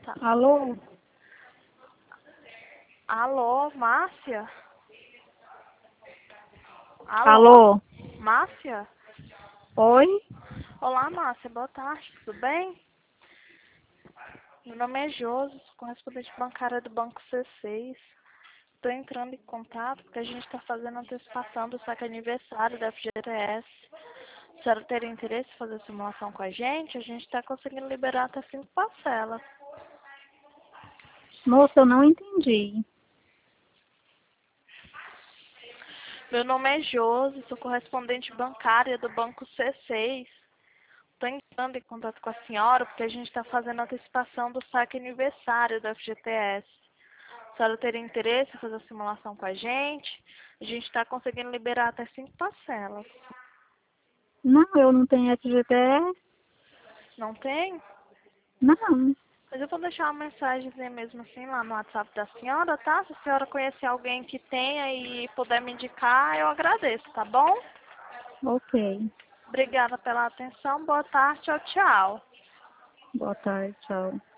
Tá. Alô? Alô, Márcia? Alô, Alô? Márcia? Oi? Olá, Márcia, boa tarde, tudo bem? Meu nome é Josi, sou correspondente bancária do Banco C6. Estou entrando em contato porque a gente está fazendo antecipação do saque aniversário da FGTS. Se a senhora teria interesse em fazer simulação com a gente está conseguindo liberar até 5 parcelas. Moça, eu não entendi. Meu nome é Josi, sou correspondente bancária do Banco C6. Estou entrando em contato com a senhora porque a gente está fazendo antecipação do saque aniversário da FGTS. A senhora teria interesse em fazer a simulação com a gente? A gente está conseguindo liberar até 5 parcelas. Não, eu não tenho FGTS. Não tem? Não. Mas eu vou deixar uma mensagenzinha mesmo assim lá no WhatsApp da senhora, tá? Se a senhora conhecer alguém que tenha e puder me indicar, eu agradeço, tá bom? Ok. Obrigada pela atenção. Boa tarde. Tchau, tchau. Boa tarde, tchau.